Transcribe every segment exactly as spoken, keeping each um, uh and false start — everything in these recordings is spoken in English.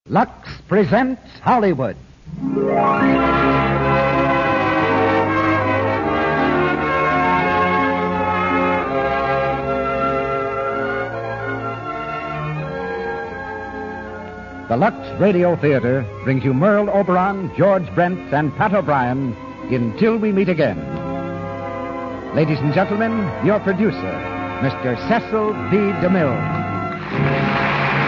Lux presents Hollywood. The Lux Radio Theater brings you Merle Oberon, George Brent, and Pat O'Brien in Till We Meet Again. Ladies and gentlemen, your producer, Mister Cecil B. DeMille.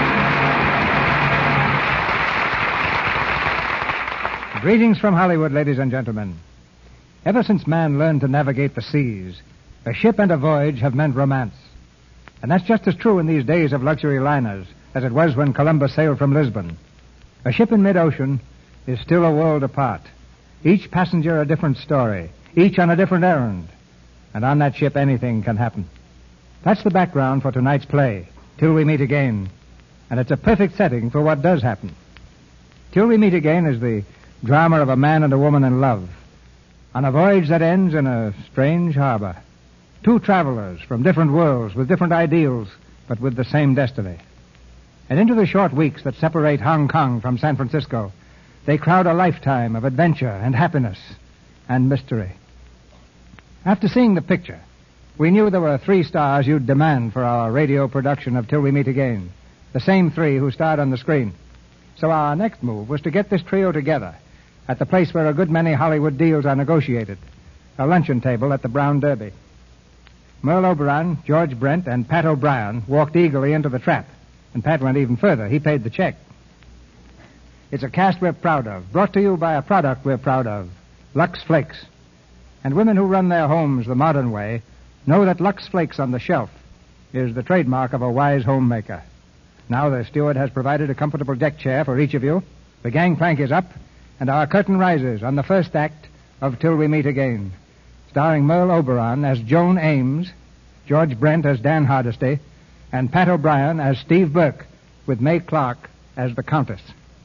Greetings from Hollywood, ladies and gentlemen. Ever since man learned to navigate the seas, a ship and a voyage have meant romance. And that's just as true in these days of luxury liners as it was when Columbus sailed from Lisbon. A ship in mid-ocean is still a world apart. Each passenger a different story, each on a different errand. And on that ship, anything can happen. That's the background for tonight's play, Till We Meet Again. And it's a perfect setting for what does happen. Till We Meet Again is the drama of a man and a woman in love on a voyage that ends in a strange harbor. Two travelers from different worlds with different ideals, but with the same destiny. And into the short weeks that separate Hong Kong from San Francisco, they crowd a lifetime of adventure and happiness and mystery. After seeing the picture, we knew there were three stars you'd demand for our radio production of Till We Meet Again. The same three who starred on the screen. So our next move was to get this trio together at the place where a good many Hollywood deals are negotiated, a luncheon table at the Brown Derby. Merle Oberon, George Brent, and Pat O'Brien walked eagerly into the trap, and Pat went even further. He paid the check. It's a cast we're proud of, brought to you by a product we're proud of, Lux Flakes. And women who run their homes the modern way know that Lux Flakes on the shelf is the trademark of a wise homemaker. Now the steward has provided a comfortable deck chair for each of you. The gangplank is up, and our curtain rises on the first act of Till We Meet Again, starring Merle Oberon as Joan Ames, George Brent as Dan Hardesty, and Pat O'Brien as Steve Burke, with May Clark as the Countess.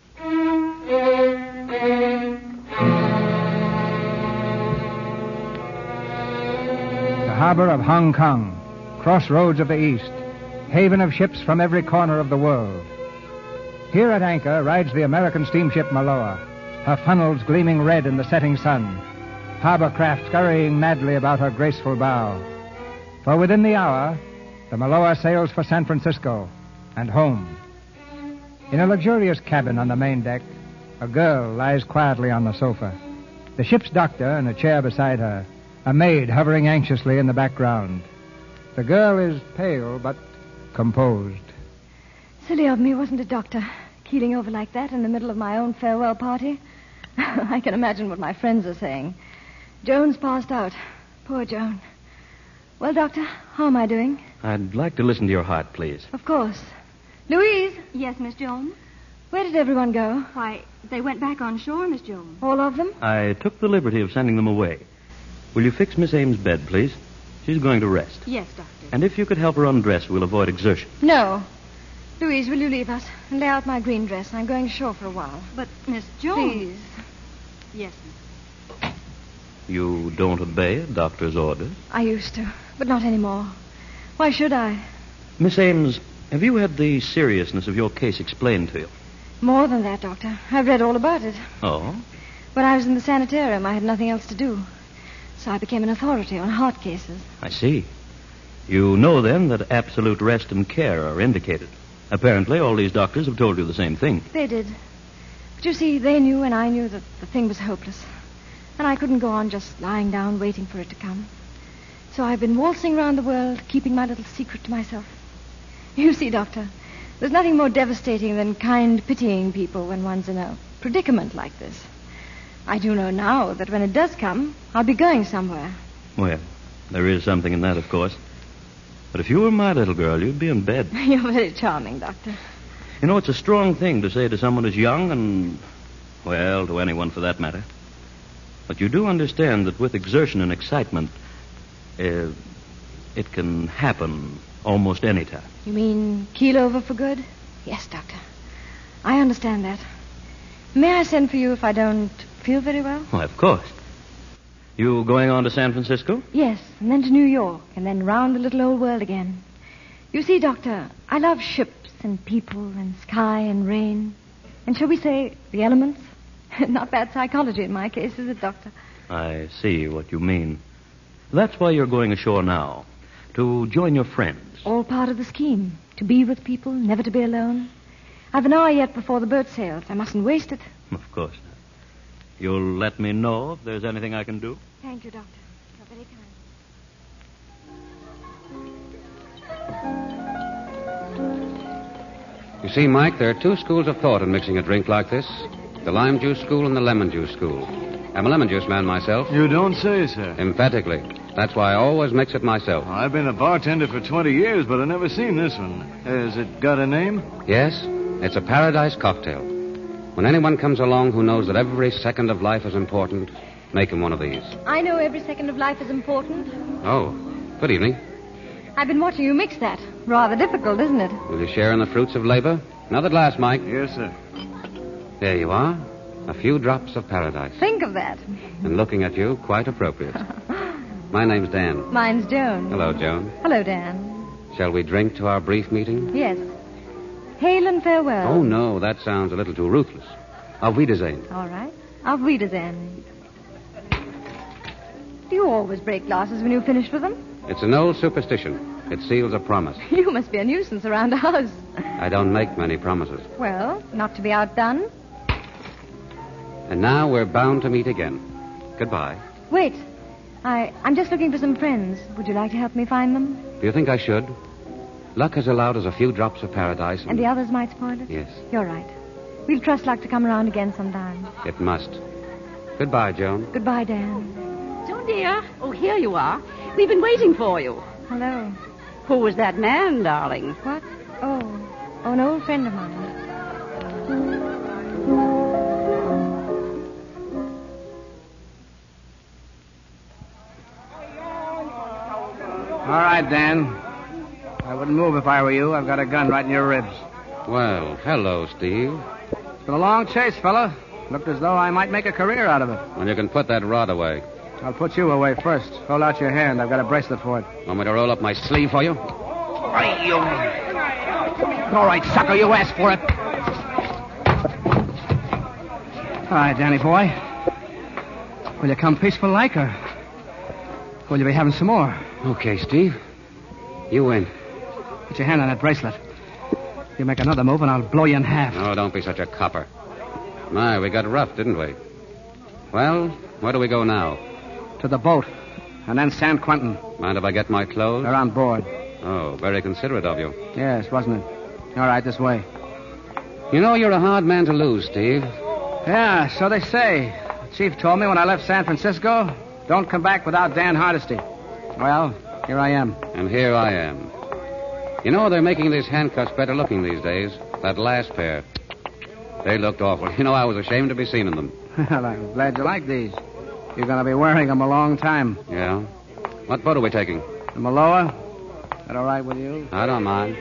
The harbor of Hong Kong, crossroads of the East, haven of ships from every corner of the world. Here at anchor rides the American steamship Maloa, her funnels gleaming red in the setting sun, harbor craft scurrying madly about her graceful bow. For within the hour, the Maloa sails for San Francisco and home. In a luxurious cabin on the main deck, a girl lies quietly on the sofa. The ship's doctor in a chair beside her, a maid hovering anxiously in the background. The girl is pale but composed. Silly of me, wasn't it, Doctor? Keeling over like that in the middle of my own farewell party. I can imagine what my friends are saying. Joan's passed out. Poor Joan. Well, Doctor, how am I doing? I'd like to listen to your heart, please. Of course. Louise? Yes, Miss Jones? Where did everyone go? Why, they went back on shore, Miss Jones. All of them? I took the liberty of sending them away. Will you fix Miss Ames' bed, please? She's going to rest. Yes, Doctor. And if you could help her undress, we'll avoid exertion. No. Louise, will you leave us and lay out my green dress? I'm going ashore for a while. But, Miss Jones... Please. Yes, Miss. You don't obey a doctor's orders? I used to, but not anymore. Why should I? Miss Ames, have you had the seriousness of your case explained to you? More than that, Doctor. I've read all about it. Oh? When I was in the sanitarium, I had nothing else to do. So I became an authority on heart cases. I see. You know, then, that absolute rest and care are indicated. Apparently, all these doctors have told you the same thing. They did. But you see, they knew and I knew that the thing was hopeless. And I couldn't go on just lying down waiting for it to come. So I've been waltzing around the world, keeping my little secret to myself. You see, Doctor, there's nothing more devastating than kind, pitying people when one's in a predicament like this. I do know now that when it does come, I'll be going somewhere. Well, there is something in that, of course. But if you were my little girl, you'd be in bed. You're very charming, Doctor. You know, it's a strong thing to say to someone as young and, well, to anyone for that matter. But you do understand that with exertion and excitement, uh, it can happen almost any time. You mean keel over for good? Yes, Doctor. I understand that. May I send for you if I don't feel very well? Why, of course. You going on to San Francisco? Yes, and then to New York, and then round the little old world again. You see, Doctor, I love ships and people and sky and rain. And shall we say the elements? Not bad psychology in my case, is it, Doctor? I see what you mean. That's why you're going ashore now. To join your friends. All part of the scheme. To be with people, never to be alone. I've an hour yet before the boat sails. I mustn't waste it. Of course not. You'll let me know if there's anything I can do? Thank you, Doctor. You're very kind. You see, Mike, there are two schools of thought in mixing a drink like this. The lime juice school and the lemon juice school. I'm a lemon juice man myself. You don't say, sir. Emphatically. That's why I always mix it myself. Well, I've been a bartender for twenty years, but I've never seen this one. Has it got a name? Yes, it's a paradise cocktail. When anyone comes along who knows that every second of life is important, make him one of these. I know every second of life is important. Oh, good evening. I've been watching you mix that. Rather difficult, isn't it? Will you share in the fruits of labor? Another glass, Mike. Yes, sir. There you are. A few drops of paradise. Think of that. And looking at you, quite appropriate. My name's Dan. Mine's Joan. Hello, Joan. Hello, Dan. Shall we drink to our brief meeting? Yes. Hail and farewell. Oh, no, that sounds a little too ruthless. Auf Wiedersehen. All right. Auf Wiedersehen. Do you always break glasses when you've finished with them? It's an old superstition. It seals a promise. You must be a nuisance around the house. I don't make many promises. Well, not to be outdone. And now we're bound to meet again. Goodbye. Wait. I, I'm just looking for some friends. Would you like to help me find them? Do you think I should? Luck has allowed us a few drops of paradise. And, and the others might spoil it? Yes. You're right. We'll trust luck to come around again sometime. It must. Goodbye, Joan. Goodbye, Dan. Joan, dear. Oh, here you are. We've been waiting for you. Hello. Who was that man, darling? What? Oh. Oh, an old friend of mine. All right, Dan. I wouldn't move if I were you. I've got a gun right in your ribs. Well, hello, Steve. It's been a long chase, fella. Looked as though I might make a career out of it. Well, you can put that rod away. I'll put you away first. Hold out your hand. I've got a bracelet for it. Want me to roll up my sleeve for you? Hey, you... All right, sucker, you asked for it. All right, Danny boy. Will you come peaceful like, or will you be having some more? Okay, Steve. You win. Put your hand on that bracelet. You make another move, and I'll blow you in half. Oh, don't be such a copper. My, we got rough, didn't we? Well, where do we go now? To the boat, and then San Quentin. Mind if I get my clothes? They're on board. Oh, very considerate of you. Yes, wasn't it? All right, this way. You know, you're a hard man to lose, Steve. Yeah, so they say. The chief told me when I left San Francisco, don't come back without Dan Hardesty. Well, here I am. And here I am. You know, they're making these handcuffs better looking these days. That last pair. They looked awful. You know, I was ashamed to be seen in them. Well, I'm glad you like these. You're going to be wearing them a long time. Yeah? What boat are we taking? The Maloa? That all right with you? I don't mind.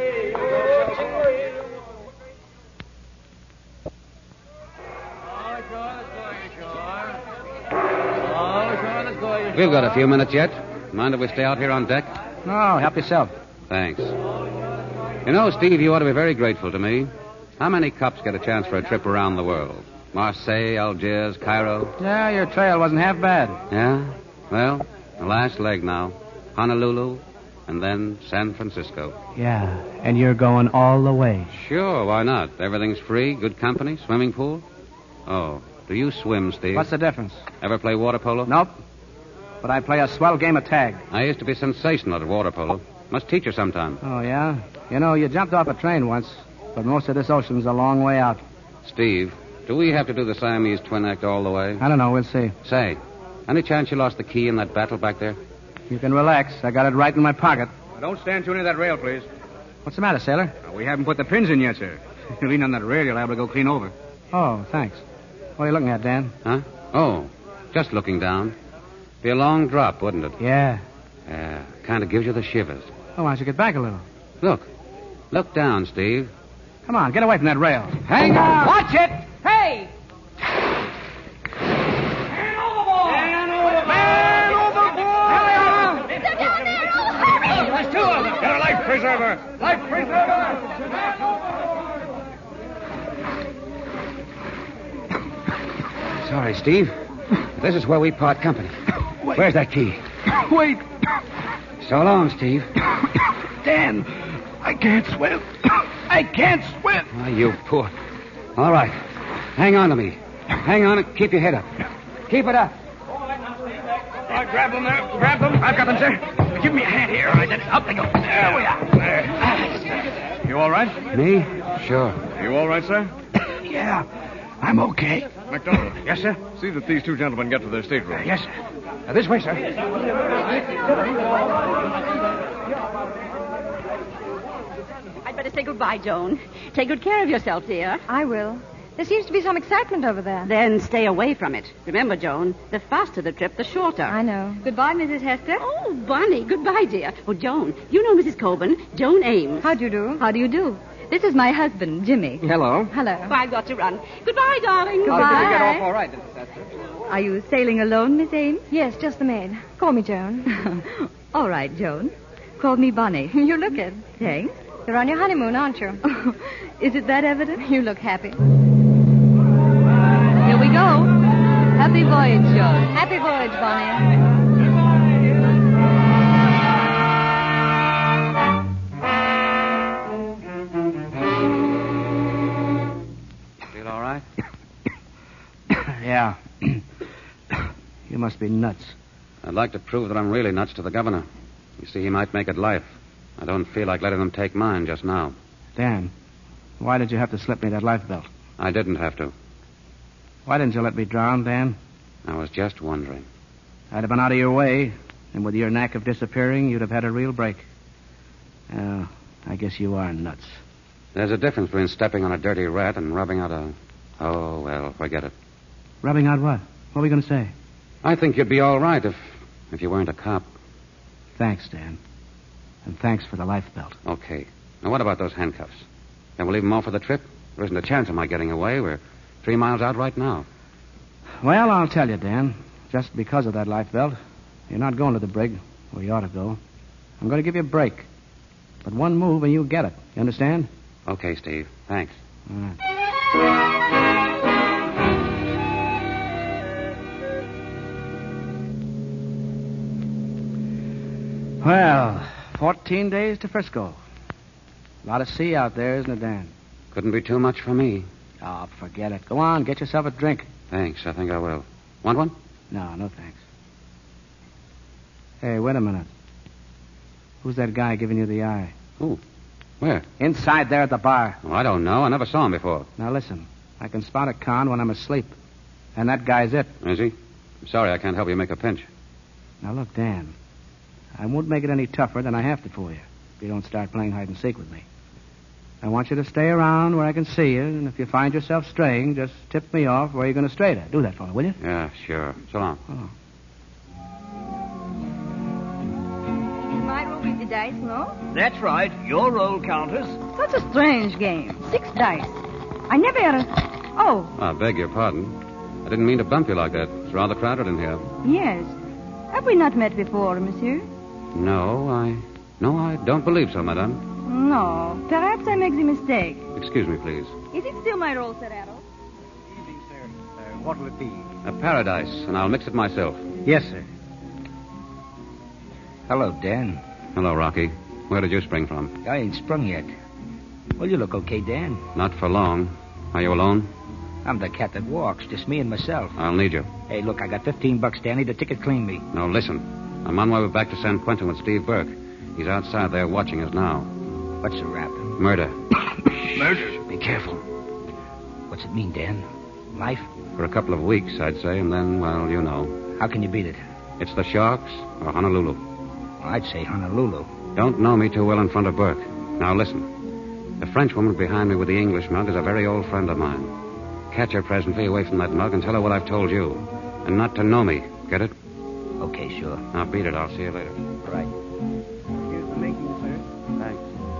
We've got a few minutes yet. Mind if we stay out here on deck? No, help yourself. Thanks. You know, Steve, you ought to be very grateful to me. How many cops get a chance for a trip around the world? Marseille, Algiers, Cairo? Yeah, your trail wasn't half bad. Yeah? Well, the last leg now. Honolulu, and then San Francisco. Yeah, and you're going all the way. Sure, why not? Everything's free, good company, swimming pool. Oh, do you swim, Steve? What's the difference? Ever play water polo? Nope. But I play a swell game of tag. I used to be sensational at water polo. Must teach you sometime. Oh, yeah? You know, you jumped off a train once, but most of this ocean's a long way out. Steve, do we have to do the Siamese twin act all the way? I don't know. We'll see. Say, any chance you lost the key in that battle back there? You can relax. I got it right in my pocket. Don't stand too near that rail, please. What's the matter, sailor? Uh, we haven't put the pins in yet, sir. If you lean on that rail, you'll be able to go clean over. Oh, thanks. What are you looking at, Dan? Huh? Oh, just looking down. Be a long drop, wouldn't it? Yeah. Yeah, kind of gives you the shivers. Oh, why don't you get back a little? Look. Look down, Steve. Come on, get away from that rail. Hang on! Watch it! Hey! Man overboard! Man overboard! They're down there! Oh, hurry! There's two of them! Get a life preserver! Life preserver! Sorry, Steve. This is where we part company. Wait. Where's that key? Wait. So long, Steve. Dan, I can't swim. I can't swim. Oh, you poor. All right. Hang on to me. Hang on and keep your head up. Keep it up. All right, grab them there. Grab them. I've got them, sir. Give me a hand here. All right, then. Up they go. There we are. There. You all right? Me? Sure. You all right, sir? Yeah, I'm okay. MacDonald. Yes, sir? See that these two gentlemen get to their stateroom. Yes, sir. Uh, this way, sir. I'd better say goodbye, Joan. Take good care of yourself, dear. I will. There seems to be some excitement over there. Then stay away from it. Remember, Joan, the faster the trip, the shorter. I know. Goodbye, Missus Hester. Oh, Bonnie, goodbye, dear. Oh, Joan, you know Missus Coburn, Joan Ames. How do you do? How do you do? This is my husband, Jimmy. Hello. Hello. Oh, I've got to run. Goodbye, darling. Goodbye. How did we get off all right, Missus Hester? Are you sailing alone, Miss Ames? Yes, just the maid. Call me Joan. All right, Joan. Call me Bonnie. You look it. Thanks. You're on your honeymoon, aren't you? Is it that evident? You look happy. Here we go. Happy voyage, Joan. Happy voyage, Bonnie. Feel all right? Yeah. You must be nuts. I'd like to prove that I'm really nuts to the governor. You see, he might make it life. I don't feel like letting them take mine just now. Dan, why did you have to slip me that life belt? I didn't have to. Why didn't you let me drown, Dan? I was just wondering. I'd have been out of your way, and with your knack of disappearing, you'd have had a real break. Oh, I guess you are nuts. There's a difference between stepping on a dirty rat and rubbing out a... Oh, well, forget it. Rubbing out what? What are we going to say? I think you'd be all right if... if you weren't a cop. Thanks, Dan. And thanks for the life belt. Okay. Now, what about those handcuffs? Can we leave them all for the trip? There isn't a chance of my getting away. We're three miles out right now. Well, I'll tell you, Dan. Just because of that life belt, you're not going to the brig where you ought to go. I'm going to give you a break. But one move and you'll get it. You understand? Okay, Steve. Thanks. All right. Well, fourteen days to Frisco. A lot of sea out there, isn't it, Dan? Couldn't be too much for me. Oh, forget it. Go on, get yourself a drink. Thanks. I think I will. Want one? No, no thanks. Hey, wait a minute. Who's that guy giving you the eye? Who? Where? Inside there at the bar. Oh, I don't know. I never saw him before. Now, listen. I can spot a con when I'm asleep. And that guy's it. Is he? I'm sorry I can't help you make a pinch. Now, look, Dan. I won't make it any tougher than I have to for you if you don't start playing hide and seek with me. I want you to stay around where I can see you, and if you find yourself straying, just tip me off where you're going to stray to. Do that for me, will you? Yeah, sure. So long. Oh. It is my roll with the dice, no? That's right. Your roll, Countess. Such a strange game. Six dice. I never had a... Oh, I beg your pardon. I didn't mean to bump you like that. It's rather crowded in here. yes. Have we not met before, monsieur? No, I... No, I don't believe so, madame. No. Perhaps I make the mistake. Excuse me, please. Is it still my roll, Sir Adolf? Evening, sir. Uh, what will it be? A paradise, and I'll mix it myself. Yes, sir. Hello, Dan. Hello, Rocky. Where did you spring from? I ain't sprung yet. Well, you look okay, Dan. Not for long. Are you alone? I'm the cat that walks, just me and myself. I'll need you. Hey, look, I got fifteen bucks, Danny. The ticket cleaned me. No, listen. I'm on my way back to San Quentin with Steve Burke. He's outside there watching us now. What's the rap? Murder. Murder? Be careful. What's it mean, Dan? Life? For a couple of weeks, I'd say, and then, well, you know. How can you beat it? It's the Sharks or Honolulu. Well, I'd say Honolulu. Don't know me too well in front of Burke. Now, listen. The Frenchwoman behind me with the English mug is a very old friend of mine. Catch her presently away from that mug and tell her what I've told you. And not to know me. Get it? Okay, sure. Now, beat it. I'll see you later. All right. Here's the making, sir. Thanks.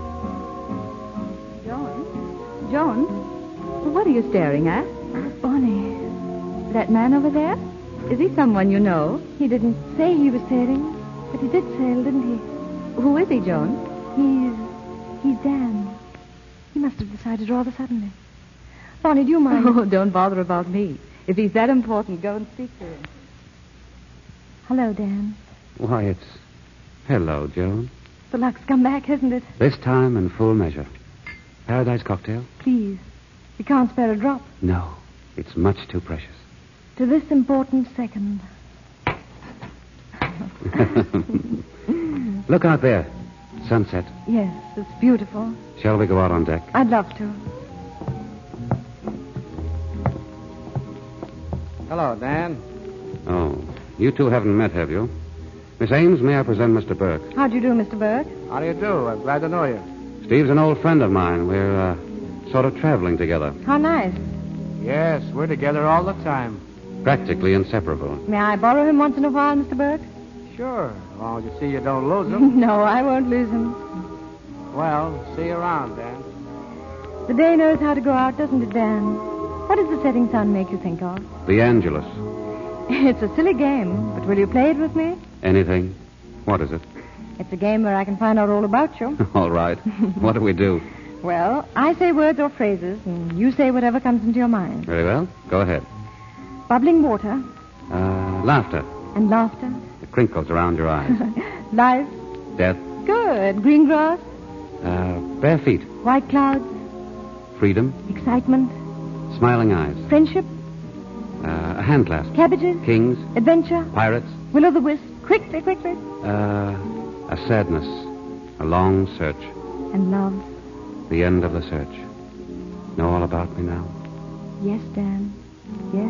Joan? Joan? What are you staring at? Oh, Bonnie. That man over there? Is he someone you know? He didn't say he was sailing, but he did sail, didn't he? Who is he, Joan? He's... he's Dan. He must have decided rather suddenly. Bonnie, do you mind? Oh, don't bother about me. If he's that important, go and speak to him. Hello, Dan. Why, it's... Hello, Joan. The luck's come back, hasn't it? This time in full measure. Paradise cocktail? Please. You can't spare a drop. No. It's much too precious. To this important second. Look out there. Sunset. Yes, it's beautiful. Shall we go out on deck? I'd love to. Hello, Dan. Oh, you two haven't met, have you? Miss Ames, may I present Mister Burke? How'd you do, Mister Burke? How do you do? I'm glad to know you. Steve's an old friend of mine. We're, uh, sort of traveling together. How nice. Yes, we're together all the time. Practically inseparable. May I borrow him once in a while, Mister Burke? Sure, as long as you see you don't lose him. No, I won't lose him. Well, see you around, Dan. The day knows how to go out, doesn't it, Dan? What does the setting sun make you think of? The Angelus. It's a silly game, but will you play it with me? Anything? What is it? It's a game where I can find out all about you. All right. What do we do? Well, I say words or phrases, and you say whatever comes into your mind. Very well. Go ahead. Bubbling water. Uh, laughter. And laughter. The crinkles around your eyes. Life. Death. Good. Green grass. Uh, bare feet. White clouds. Freedom. Excitement. Smiling eyes. Friendship. Uh, a hand clasp. Cabbages. Kings. Adventure. Pirates. Will-o'-the-wisp. Quickly, quickly. Uh, a sadness. A long search. And love. The end of the search. Know all about me now? Yes, Dan. Yes.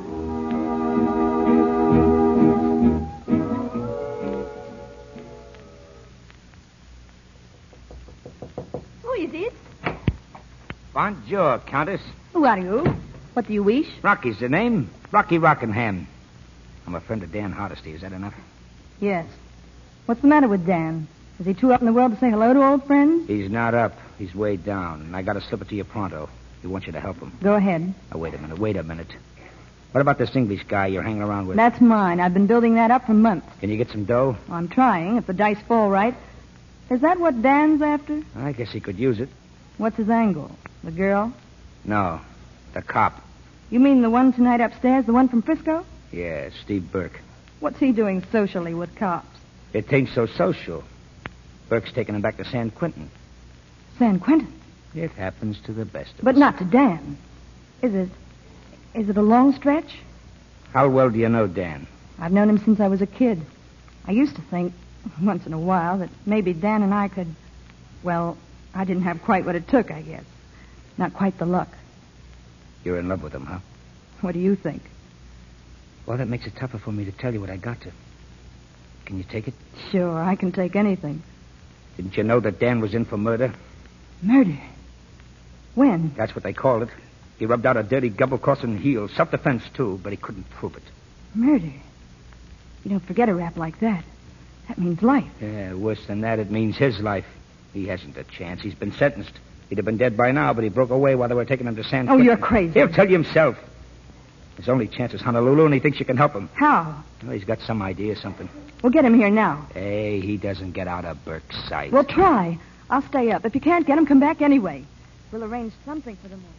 Who is it? Bonjour, Countess. Who are you? What do you wish? Rocky's the name. Rocky Rockingham. I'm a friend of Dan Hardesty. Is that enough? Yes. What's the matter with Dan? Is he too up in the world to say hello to old friends? He's not up. He's way down. And I got to slip it to you pronto. He wants you to help him. Go ahead. Now, wait a minute. Wait a minute. What about this English guy you're hanging around with? That's mine. I've been building that up for months. Can you get some dough? I'm trying, if the dice fall right. Is that what Dan's after? I guess he could use it. What's his angle? The girl? No. The cop. You mean the one tonight upstairs, the one from Frisco? Yeah, Steve Burke. What's he doing socially with cops? It ain't so social. Burke's taking him back to San Quentin. San Quentin? It happens to the best of But us. not to Dan. Is it... Is it a long stretch? How well do you know Dan? I've known him since I was a kid. I used to think, once in a while, that maybe Dan and I could... Well, I didn't have quite what it took, I guess. Not quite the luck. You're in love with him, huh? What do you think? Well, that makes it tougher for me to tell you what I got to. Can you take it? Sure, I can take anything. Didn't you know that Dan was in for murder? Murder? When? That's what they called it. He rubbed out a dirty double-crossing heel. Self-defense, too, but he couldn't prove it. Murder? You don't forget a rap like that. That means life. Yeah, worse than that, it means his life. He hasn't a chance. He's been sentenced. He'd have been dead by now, but he broke away while they were taking him to San Oh, Quentin. you're crazy. He'll tell you himself. His only chance is Honolulu, and he thinks you can help him. How? Well, he's got some idea, something. We'll get him here now. Hey, he doesn't get out of Burke's sight. We'll try. I'll stay up. If you can't get him, come back anyway. We'll arrange something for the morning.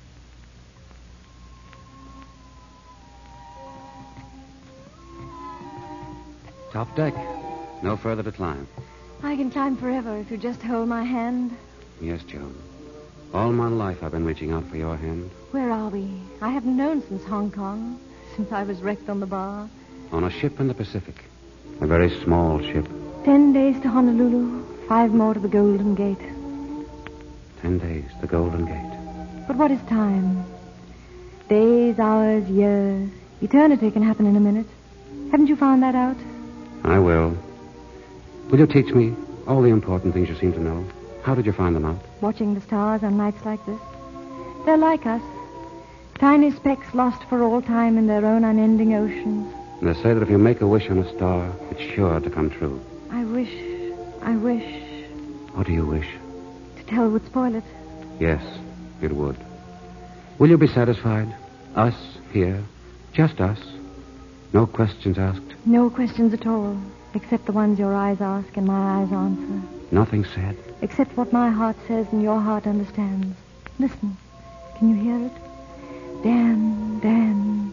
Top deck. No further to climb. I can climb forever if you just hold my hand. Yes, Joan. All my life I've been reaching out for your hand. Where are we? I haven't known since Hong Kong, since I was wrecked on the bar. On a ship in the Pacific. A very small ship. Ten days to Honolulu, five more to the Golden Gate. Ten days, the Golden Gate. But what is time? Days, hours, years. Eternity can happen in a minute. Haven't you found that out? I will. Will you teach me all the important things you seem to know? How did you find them out? Watching the stars on nights like this. They're like us. Tiny specks lost for all time in their own unending oceans. And they say that if you make a wish on a star, it's sure to come true. I wish, I wish... What do you wish? To tell would spoil it. Yes, it would. Will you be satisfied? Us, here, just us. No questions asked. No questions at all, except the ones your eyes ask and my eyes answer. Nothing said. Except what my heart says and your heart understands. Listen. Can you hear it? Dan, Dan,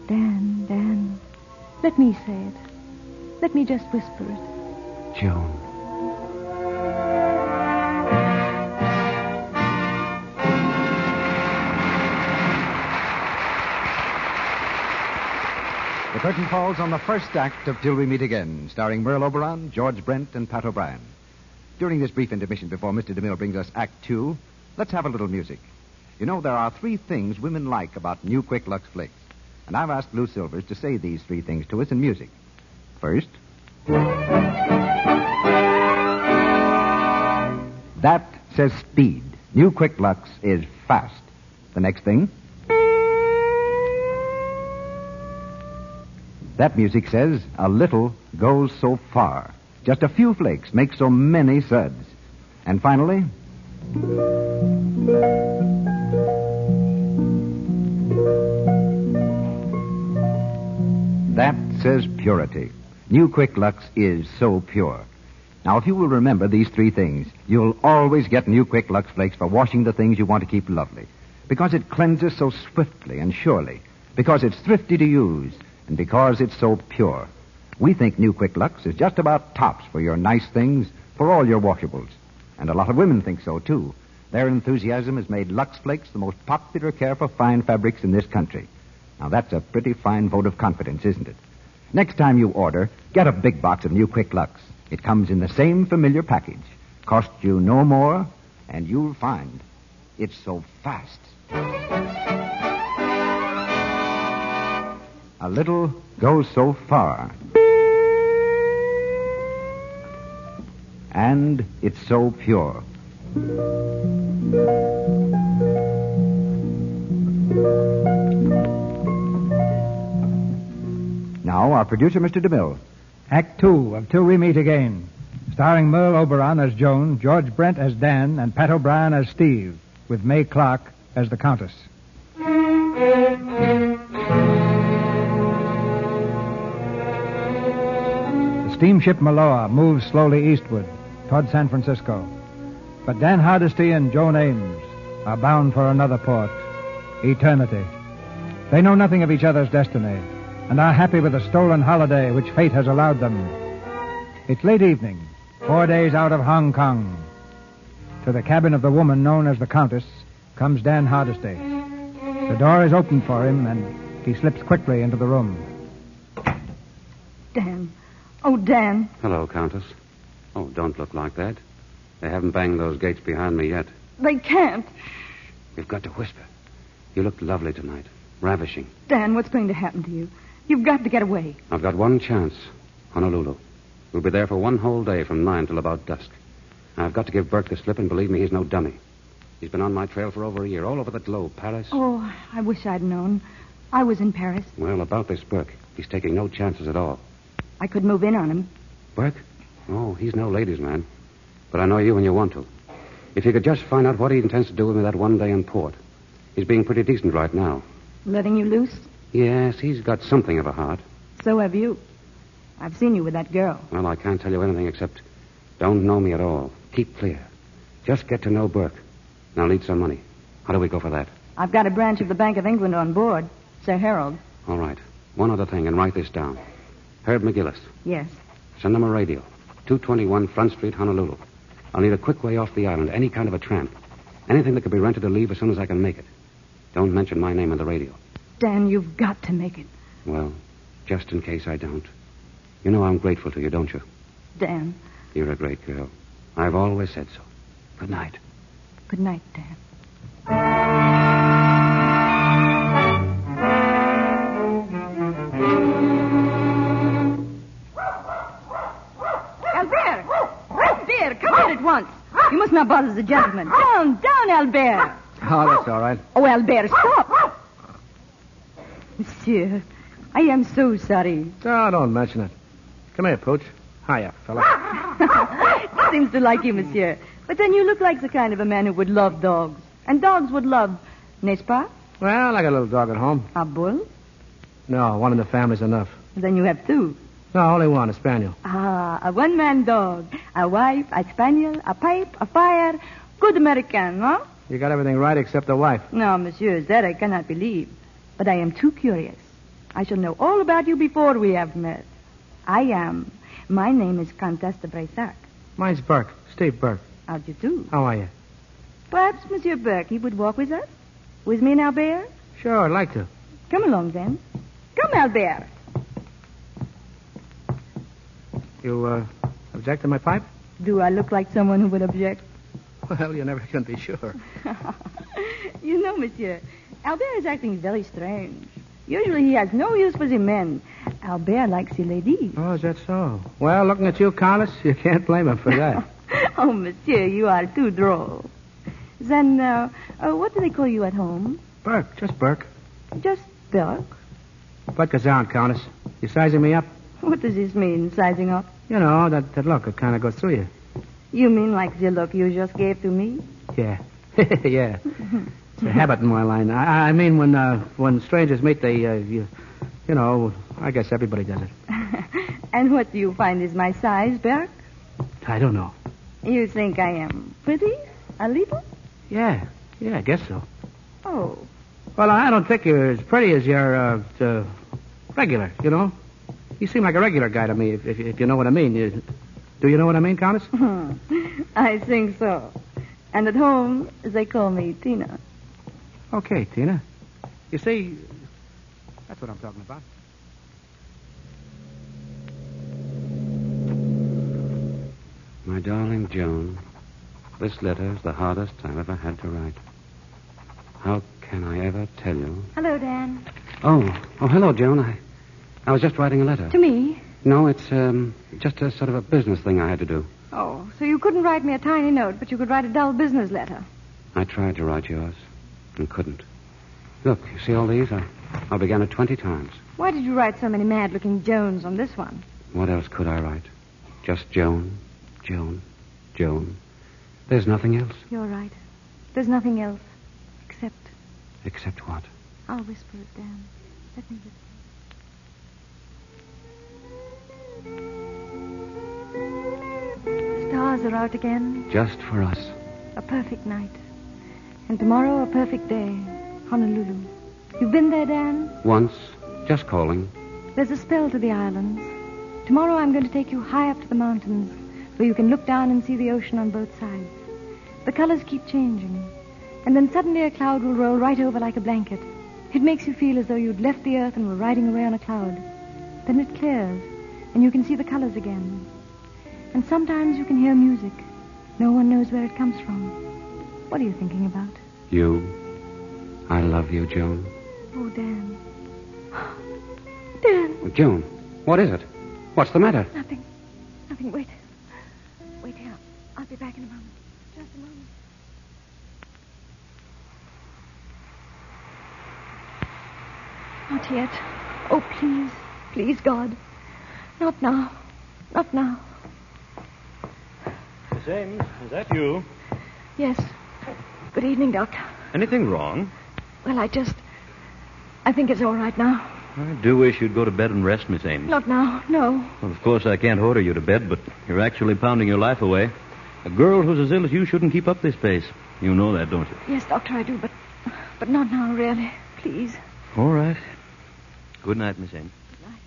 Let me say it. Let me just whisper it. Joan. The curtain falls on the first act of Till We Meet Again, starring Merle Oberon, George Brent, and Pat O'Brien. During this brief intermission before Mister DeMille brings us Act Two, let's have a little music. You know, there are three things women like about new Quick Lux Flakes. And I've asked Blue Silvers to say these three things to us in music. First, that says speed. New Quick Lux is fast. The next thing, that music says a little goes so far. Just a few flakes make so many suds. And finally, that says purity. New Quick Lux is so pure. Now, if you will remember these three things, you'll always get New Quick Lux Flakes for washing the things you want to keep lovely. Because it cleanses so swiftly and surely. Because it's thrifty to use. And because it's so pure. We think New Quick Lux is just about tops for your nice things, for all your washables. And a lot of women think so, too. Their enthusiasm has made Lux Flakes the most popular care for fine fabrics in this country. Now, that's a pretty fine vote of confidence, isn't it? Next time you order, get a big box of New Quick Lux. It comes in the same familiar package. Costs you no more, and you'll find it's so fast. A little goes so far. And it's so pure. Now, our producer, Mister DeMille. Act Two of Till We Meet Again, starring Merle Oberon as Joan, George Brent as Dan, and Pat O'Brien as Steve, with May Clark as the Countess. The steamship Maloa moves slowly eastward toward San Francisco. But Dan Hardesty and Joan Ames are bound for another port, eternity. They know nothing of each other's destiny and are happy with the stolen holiday which fate has allowed them. It's late evening, four days out of Hong Kong. To the cabin of the woman known as the Countess comes Dan Hardesty. The door is opened for him, and he slips quickly into the room. Dan. Oh, Dan. Hello, Countess. Oh, don't look like that. They haven't banged those gates behind me yet. They can't. You've got to whisper. You looked lovely tonight. Ravishing. Dan, what's going to happen to you? You've got to get away. I've got one chance. Honolulu. We'll be there for one whole day from nine till about dusk. I've got to give Burke the slip, and believe me, he's no dummy. He's been on my trail for over a year, all over the globe. Paris. Oh, I wish I'd known. I was in Paris. Well, about this Burke, he's taking no chances at all. I could move in on him. Burke? Oh, he's no ladies' man. But I know you when you want to. If you could just find out what he intends to do with me that one day in port. He's being pretty decent right now. Letting you loose? Yes, he's got something of a heart. So have you. I've seen you with that girl. Well, I can't tell you anything except don't know me at all. Keep clear. Just get to know Burke. Now need some money. How do we go for that? I've got a branch of the Bank of England on board. Sir Harold. All right. One other thing, and write this down. Herb McGillis. Yes. Send him a radio. two twenty-one Front Street, Honolulu. I'll need a quick way off the island, any kind of a tramp. Anything that could be rented to leave as soon as I can make it. Don't mention my name on the radio. Dan, you've got to make it. Well, just in case I don't. You know I'm grateful to you, don't you? Dan. You're a great girl. I've always said so. Good night. Good night, Dan. Albert! Albert, come in at once. You must not bother the gentleman. Down, down, Albert. Oh, that's all right. Oh, Albert, stop. Monsieur, I am so sorry. Oh, don't mention it. Come here, Pooch. Hiya, fella. Seems to like you, monsieur. But then you look like the kind of a man who would love dogs. And dogs would love, n'est-ce pas? Well, I got a little dog at home. A bull? No, one in the family's enough. Then you have two. No, only one, a spaniel. Ah, a one-man dog. A wife, a spaniel, a pipe, a fire. Good American, huh? You got everything right except the wife. No, monsieur, that I cannot believe. But I am too curious. I shall know all about you before we have met. I am. My name is Countess de Bressac. Mine's Burke. Steve Burke. How do you do? How are you? Perhaps Monsieur Burke, he would walk with us? With me and Albert? Sure, I'd like to. Come along, then. Come, Albert. You, uh, object to my pipe? Do I look like someone who would object? Well, you never can be sure. You know, Monsieur, Albert is acting very strange. Usually he has no use for the men. Albert likes the ladies. Oh, is that so? Well, looking at you, Countess, you can't blame him for that. Oh, Monsieur, you are too droll. Then, uh, uh, what do they call you at home? Burke, just Burke. Just Burke? What goes on, Countess? You sizing me up? What does this mean, sizing up? You know, that, that look, it kind of goes through you. You mean like the look you just gave to me? Yeah. Yeah. It's a habit in my line. I, I mean, when uh, when strangers meet, they, uh, you, you know, I guess everybody does it. And what do you find is my size, Burke? I don't know. You think I am pretty? A little? Yeah. Yeah, I guess so. Oh. Well, I don't think you're as pretty as you're uh, uh, regular, you know? You seem like a regular guy to me, if, if, if you know what I mean. You, do you know what I mean, Countess? I think so. And at home, they call me Tina. Okay, Tina. You see, that's what I'm talking about. My darling Joan, this letter is the hardest I've ever had to write. How can I ever tell you? Hello, Dan. Oh, oh, hello, Joan. I, I was just writing a letter. To me? No, it's um, just a sort of a business thing I had to do. Oh, so you couldn't write me a tiny note, but you could write a dull business letter. I tried to write yours and couldn't. Look, you see all these? I, I began it twenty times. Why did you write so many mad-looking Jones on this one? What else could I write? Just Joan, Joan, Joan. There's nothing else. You're right. There's nothing else. Except... Except what? I'll whisper it, Dan. Let me whisper. Stars are out again. Just for us. A perfect night. And tomorrow a perfect day. Honolulu. You've been there, Dan? Once. Just calling. There's a spell to the islands. Tomorrow I'm going to take you high up to the mountains, where you can look down and see the ocean on both sides. The colors keep changing. And then suddenly a cloud will roll right over like a blanket. It makes you feel as though you'd left the earth and were riding away on a cloud. Then it clears, and you can see the colors again. And sometimes you can hear music. No one knows where it comes from. What are you thinking about? You. I love you, Joan. Oh, Dan. Dan. Joan, what is it? What's the matter? Nothing. Nothing. Wait. Wait here. I'll be back in a moment. Just a moment. Not yet. Oh, please. Please, God. Not now. Not now. Miss Ames, is that you? Yes. Good evening, Doctor. Anything wrong? Well, I just... I think it's all right now. I do wish you'd go to bed and rest, Miss Ames. Not now, no. Well, of course, I can't order you to bed, but you're actually pounding your life away. A girl who's as ill as you shouldn't keep up this pace. You know that, don't you? Yes, Doctor, I do, but... But not now, really. Please. All right. Good night, Miss Ames. Good night.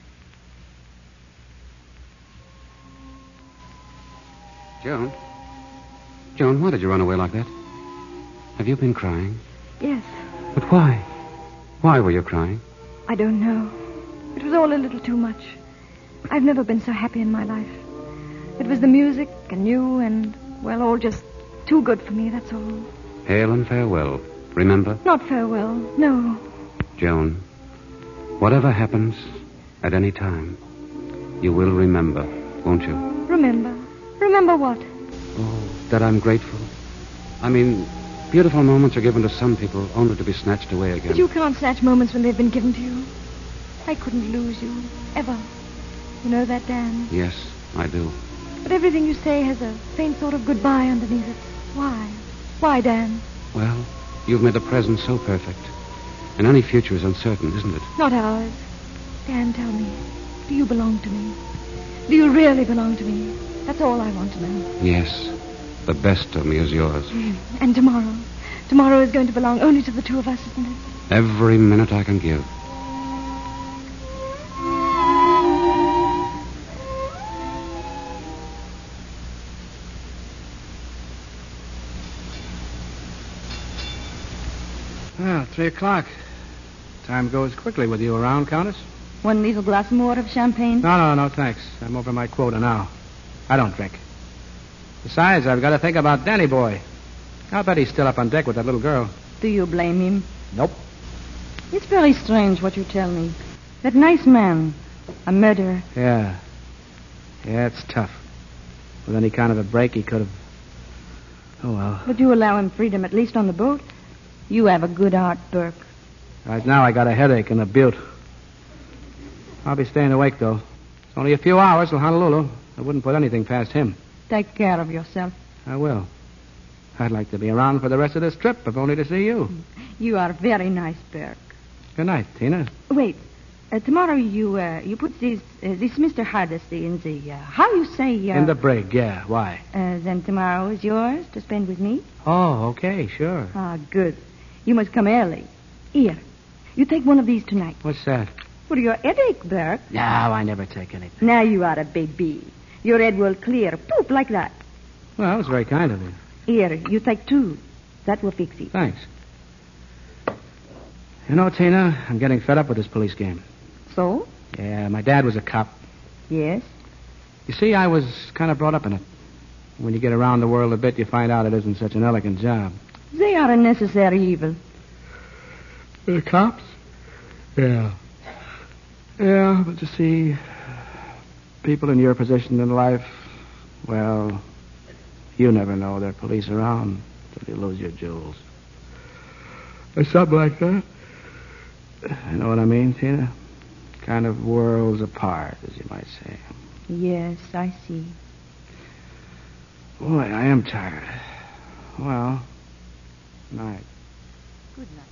Joan? Joan, why did you run away like that? Have you been crying? Yes. But why? Why were you crying? I don't know. It was all a little too much. I've never been so happy in my life. It was the music and you and, well, all just too good for me, that's all. Hail and farewell. Remember? Not farewell, no. Joan, whatever happens at any time, you will remember, won't you? Remember? Remember what? Oh, that I'm grateful. I mean, beautiful moments are given to some people only to be snatched away again. But you can't snatch moments when they've been given to you. I couldn't lose you, ever. You know that, Dan? Yes, I do. But everything you say has a faint sort of goodbye underneath it. Why? Why, Dan? Well, you've made the present so perfect. And any future is uncertain, isn't it? Not ours. Dan, tell me, do you belong to me? Do you really belong to me? That's all I want to know. Yes. The best of me is yours. Mm. And tomorrow? Tomorrow is going to belong only to the two of us, isn't it? Every minute I can give. Well, three o'clock. Time goes quickly with you around, Countess. One little glass more of champagne? No, no, no, thanks. I'm over my quota now. I don't drink. Besides, I've got to think about Danny boy. I'll bet he's still up on deck with that little girl. Do you blame him? Nope. It's very strange what you tell me. That nice man, a murderer. Yeah. Yeah, it's tough. With any kind of a break, he could have... Oh, well. But you allow him freedom, at least on the boat. You have a good heart, Burke. Right now, I got a headache and a butte. I'll be staying awake, though. It's only a few hours till Honolulu. I wouldn't put anything past him. Take care of yourself. I will. I'd like to be around for the rest of this trip, if only to see you. You are very nice, Burke. Good night, Tina. Wait. Uh, tomorrow you uh, you put this uh, this Mister Hardesty in the, uh, how you say... Uh, in the brig, yeah. Why? Uh, then tomorrow is yours to spend with me? Oh, okay, sure. Ah, good. You must come early. Here. You take one of these tonight. What's that? For your headache, Burke. No, I never take anything. Now you are a baby. Your head will clear. Poop like that. Well, it's very kind of you. Here, you take two. That will fix it. Thanks. You know, Tina, I'm getting fed up with this police game. So? Yeah, my dad was a cop. Yes? You see, I was kind of brought up in it. When you get around the world a bit, you find out it isn't such an elegant job. They are a necessary evil. The cops? Yeah. Yeah, but you see, people in your position in life, well, you never know there are police around till you lose your jewels. Or something like that. You know what I mean, Tina? Kind of worlds apart, as you might say. Yes, I see. Boy, I am tired. Well, night. Good night.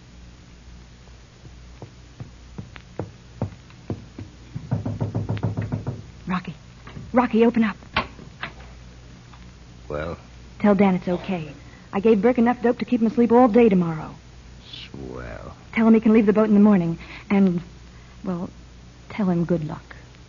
Rocky. Rocky, open up. Well? Tell Dan it's okay. I gave Burke enough dope to keep him asleep all day tomorrow. Swell. Tell him he can leave the boat in the morning. And, well, tell him good luck.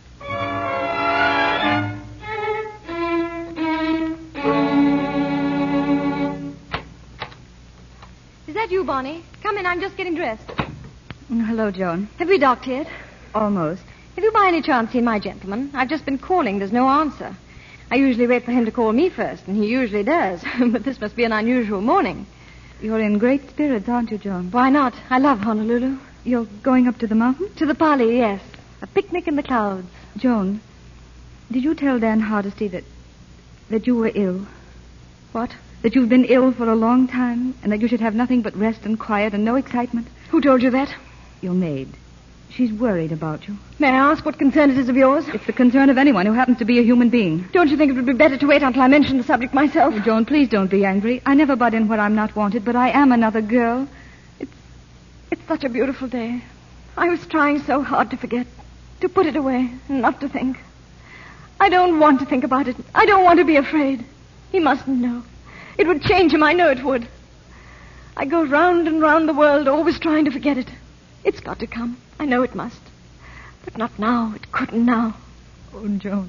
Is that you, Bonnie? Come in, I'm just getting dressed. Hello, Joan. Have we docked yet? Almost. Have you by any chance seen my gentleman? I've just been calling. There's no answer. I usually wait for him to call me first, and he usually does. But this must be an unusual morning. You're in great spirits, aren't you, Joan? Why not? I love Honolulu. You're going up to the mountain? To the Pali, yes. A picnic in the clouds. Joan, did you tell Dan Hardesty that that you were ill? What? That you've been ill for a long time, and that you should have nothing but rest and quiet and no excitement? Who told you that? Your maid. She's worried about you. May I ask what concern it is of yours? It's the concern of anyone who happens to be a human being. Don't you think it would be better to wait until I mention the subject myself? Oh, Joan, please don't be angry. I never butt in where I'm not wanted, but I am another girl. It's, it's such a beautiful day. I was trying so hard to forget, to put it away, and not to think. I don't want to think about it. I don't want to be afraid. He mustn't know. It would change him. I know it would. I go round and round the world, always trying to forget it. It's got to come. I know it must. But not now. It couldn't now. Oh, Joan.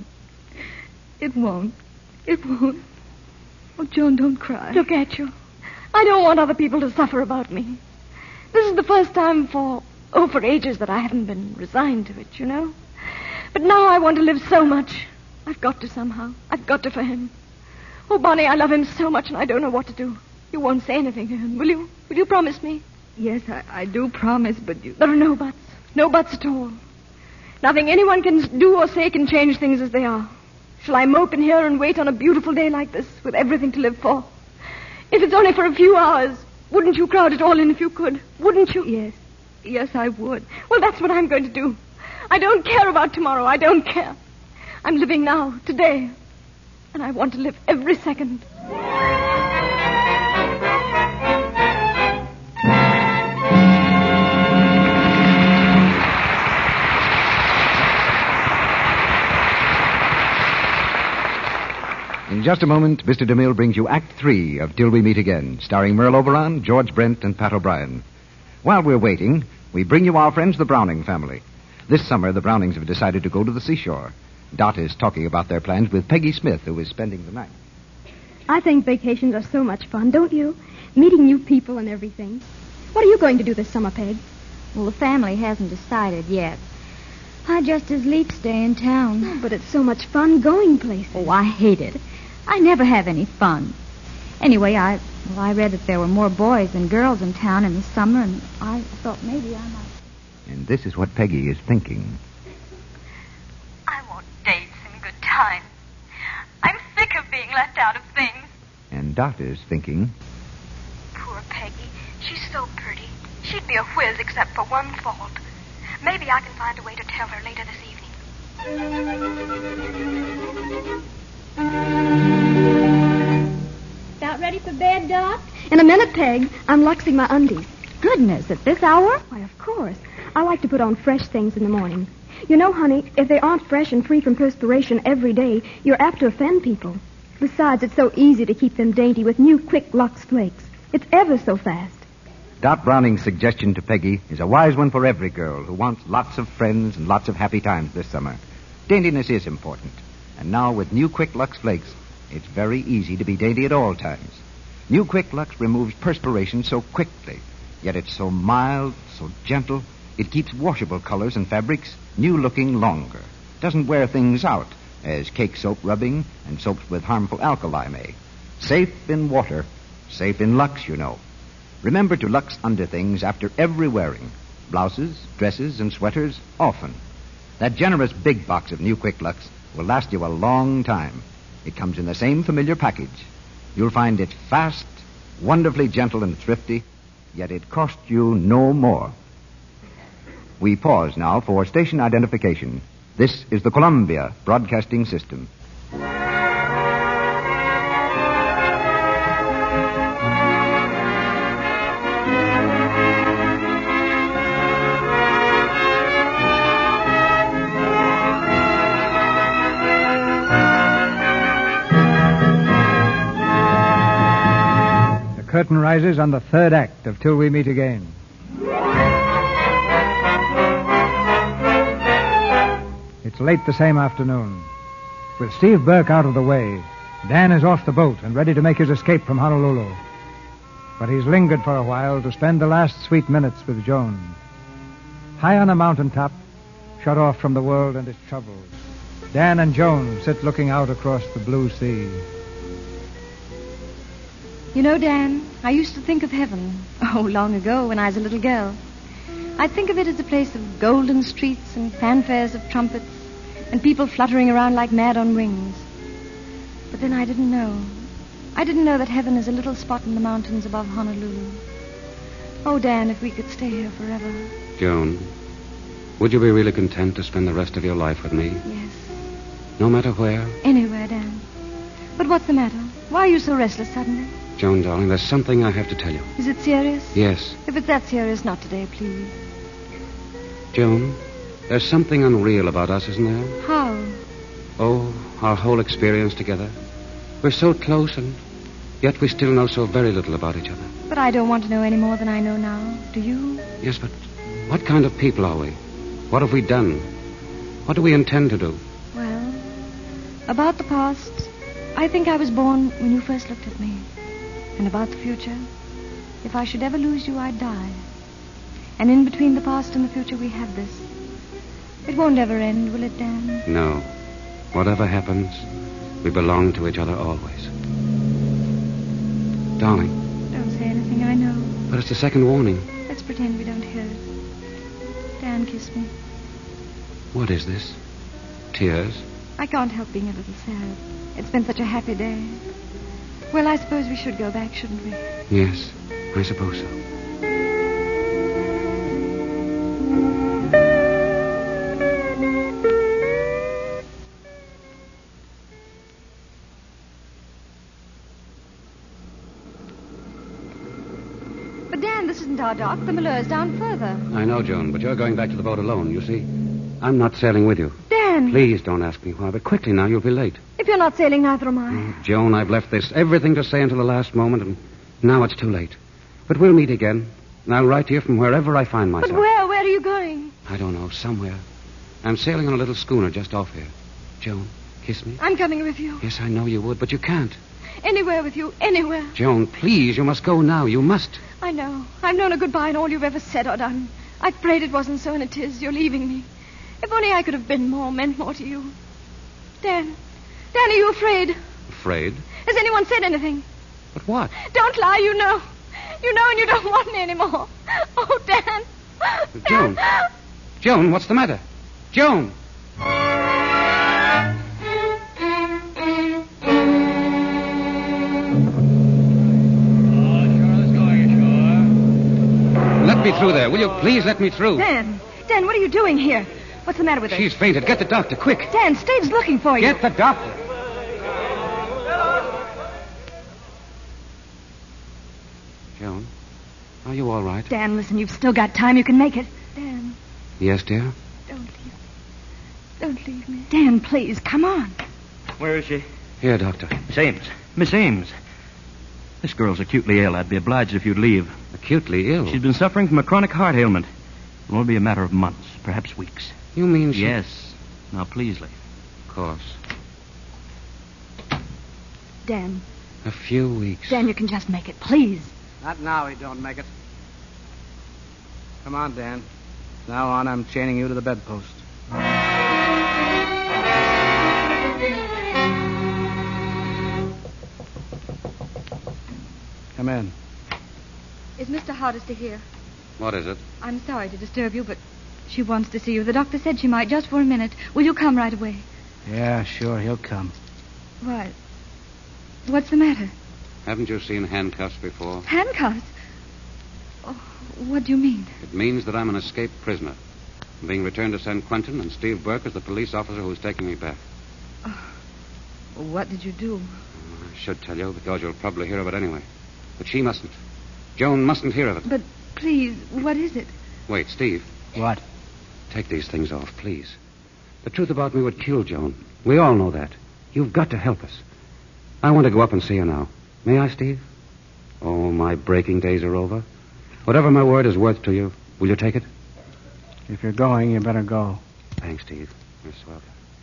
It won't. It won't. Oh, Joan, don't cry. Look at you. I don't want other people to suffer about me. This is the first time for, oh, for ages that I haven't been resigned to it, you know. But now I want to live so much. I've got to somehow. I've got to for him. Oh, Bonnie, I love him so much and I don't know what to do. You won't say anything to him, will you? Will you promise me? Yes, I, I do promise, but you... There are no buts. No buts at all. Nothing anyone can do or say can change things as they are. Shall I mope in here and wait on a beautiful day like this with everything to live for? If it's only for a few hours, wouldn't you crowd it all in if you could? Wouldn't you? Yes. Yes, I would. Well, that's what I'm going to do. I don't care about tomorrow. I don't care. I'm living now, today. And I want to live every second. In just a moment, Mister DeMille brings you Act Three of Till We Meet Again, starring Merle Oberon, George Brent, and Pat O'Brien. While we're waiting, we bring you our friends, the Browning family. This summer, the Brownings have decided to go to the seashore. Dot is talking about their plans with Peggy Smith, who is spending the night. I think vacations are so much fun, don't you? Meeting new people and everything. What are you going to do this summer, Peg? Well, the family hasn't decided yet. I'd just as lief stay in town. Oh, but it's so much fun going places. Oh, I hate it. I never have any fun. Anyway, I well, I read that there were more boys than girls in town in the summer, and I thought maybe I might. And this is what Peggy is thinking. I want dates and good times. I'm sick of being left out of things. And Dot is thinking. Poor Peggy. She's so pretty. She'd be a whiz except for one fault. Maybe I can find a way to tell her later this evening. About ready for bed, Dot? In a minute, Peg. I'm luxing my undies. Goodness, at this hour? Why, of course. I like to put on fresh things in the morning. You know, honey, if they aren't fresh and free from perspiration every day, you're apt to offend people. Besides, it's so easy to keep them dainty with new Quick Lux Flakes. It's ever so fast. Dot Browning's suggestion to Peggy is a wise one for every girl who wants lots of friends and lots of happy times this summer. Daintiness is important. And now with new Quick Lux Flakes, it's very easy to be dainty at all times. New Quick Lux removes perspiration so quickly, yet it's so mild, so gentle, it keeps washable colors and fabrics new-looking longer. Doesn't wear things out, as cake soap rubbing and soaps with harmful alkali may. Safe in water, safe in Lux, you know. Remember to Lux underthings after every wearing. Blouses, dresses, and sweaters often. That generous big box of new Quick Lux will last you a long time. It comes in the same familiar package. You'll find it fast, wonderfully gentle and thrifty, yet it cost you no more. We pause now for station identification. This is the Columbia Broadcasting System. The curtain rises on the third act of Till We Meet Again. It's late the same afternoon. With Steve Burke out of the way, Dan is off the boat and ready to make his escape from Honolulu. But he's lingered for a while to spend the last sweet minutes with Joan. High on a mountaintop, shut off from the world and its troubles, Dan and Joan sit looking out across the blue sea. You know, Dan, I used to think of heaven, oh, long ago when I was a little girl. I'd think of it as a place of golden streets and fanfares of trumpets and people fluttering around like mad on wings. But then I didn't know. I didn't know that heaven is a little spot in the mountains above Honolulu. Oh, Dan, if we could stay here forever. Joan, would you be really content to spend the rest of your life with me? Yes. No matter where? Anywhere, Dan. But what's the matter? Why are you so restless suddenly? Joan, darling, there's something I have to tell you. Is it serious? Yes. If it's that serious, not today, please. Joan, there's something unreal about us, isn't there? How? Oh, our whole experience together. We're so close, and yet we still know so very little about each other. But I don't want to know any more than I know now. Do you? Yes, but what kind of people are we? What have we done? What do we intend to do? Well, about the past, I think I was born when you first looked at me. And about the future, if I should ever lose you, I'd die. And in between the past and the future, we have this. It won't ever end, will it, Dan? No. Whatever happens, we belong to each other always. Darling. Don't say anything, I know. But it's the second warning. Let's pretend we don't hear it. Dan, kiss me. What is this? Tears? I can't help being a little sad. It's been such a happy day. Well, I suppose we should go back, shouldn't we? Yes, I suppose so. But, Dan, this isn't our dock. The Malheur's down further. I know, Joan, but you're going back to the boat alone, you see. I'm not sailing with you. Dan! Please don't ask me why, but quickly now, you'll be late. If you're not sailing, neither am I. Oh, Joan, I've left this everything to say until the last moment, and now it's too late. But we'll meet again, and I'll write to you from wherever I find myself. But where? Where are you going? I don't know, somewhere. I'm sailing on a little schooner just off here. Joan, kiss me. I'm coming with you. Yes, I know you would, but you can't. Anywhere with you, anywhere. Joan, please, you must go now. You must. I know. I've known a goodbye in all you've ever said or done. I prayed it wasn't so, and it is. You're leaving me. If only I could have been more, meant more to you. Dan. Dan, are you afraid? Afraid? Has anyone said anything? But what? Don't lie, you know. You know and you don't want me anymore. Oh, Dan. Joan. Dan. Joan, what's the matter? Joan! Let me through there. Will you please let me through? Dan. Dan, what are you doing here? What's the matter with her? She's fainted. Get the doctor, quick. Dan, Steve's looking for you. Get the doctor. Joan, are you all right? Dan, listen, you've still got time. You can make it. Dan. Yes, dear? Don't leave me. Don't leave me. Dan, please, come on. Where is she? Here, doctor. Miss Ames. Miss Ames. This girl's acutely ill. I'd be obliged if you'd leave. Acutely ill? She's been suffering from a chronic heart ailment. It will be a matter of months, perhaps weeks. You mean she... Yes. Now, please leave. Of course. Dan. A few weeks. Dan, you can just make it, please. Not now, he don't make it. Come on, Dan. From now on, I'm chaining you to the bedpost. Come in. Is Mister Hardesty here? What is it? I'm sorry to disturb you, but she wants to see you. The doctor said she might, just for a minute. Will you come right away? Yeah, sure, he'll come. What? What's the matter? Haven't you seen handcuffs before? Handcuffs? Oh, what do you mean? It means that I'm an escaped prisoner. I'm being returned to San Quentin, and Steve Burke is the police officer who's taking me back. Oh, what did you do? I should tell you, because you'll probably hear of it anyway. But she mustn't. Joan mustn't hear of it. But please, what is it? Wait, Steve. What? Take these things off, please. The truth about me would kill Joan. We all know that. You've got to help us. I want to go up and see her now. May I, Steve? Oh, my breaking days are over. Whatever my word is worth to you, will you take it? If you're going, you better go. Thanks, Steve. You're swell.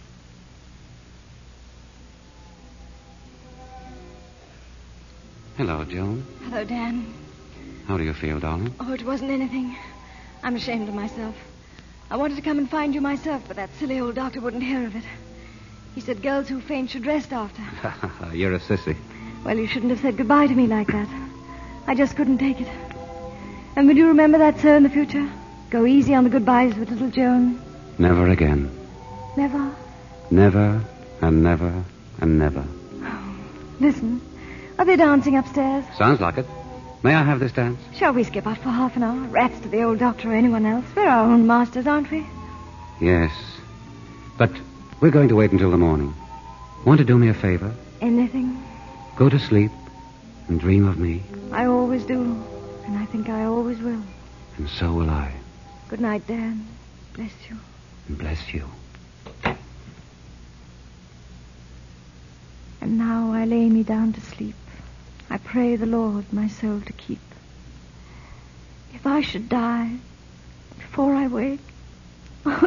Hello, Joan. Hello, Dan. How do you feel, darling? Oh, it wasn't anything. I'm ashamed of myself. I wanted to come and find you myself, but that silly old doctor wouldn't hear of it. He said girls who faint should rest after. You're a sissy. Well, you shouldn't have said goodbye to me like that. I just couldn't take it. And will you remember that, sir, in the future? Go easy on the goodbyes with little Joan. Never again. Never? Never and never and never. Oh, listen. Are they dancing upstairs? Sounds like it. May I have this dance? Shall we skip out for half an hour? Rats to the old doctor or anyone else. We're our own masters, aren't we? Yes. But we're going to wait until the morning. Want to do me a favor? Anything? Go to sleep and dream of me. I always do. And I think I always will. And so will I. Good night, Dan. Bless you. And bless you. And now I lay me down to sleep. I pray the Lord my soul to keep. If I should die before I wake, oh,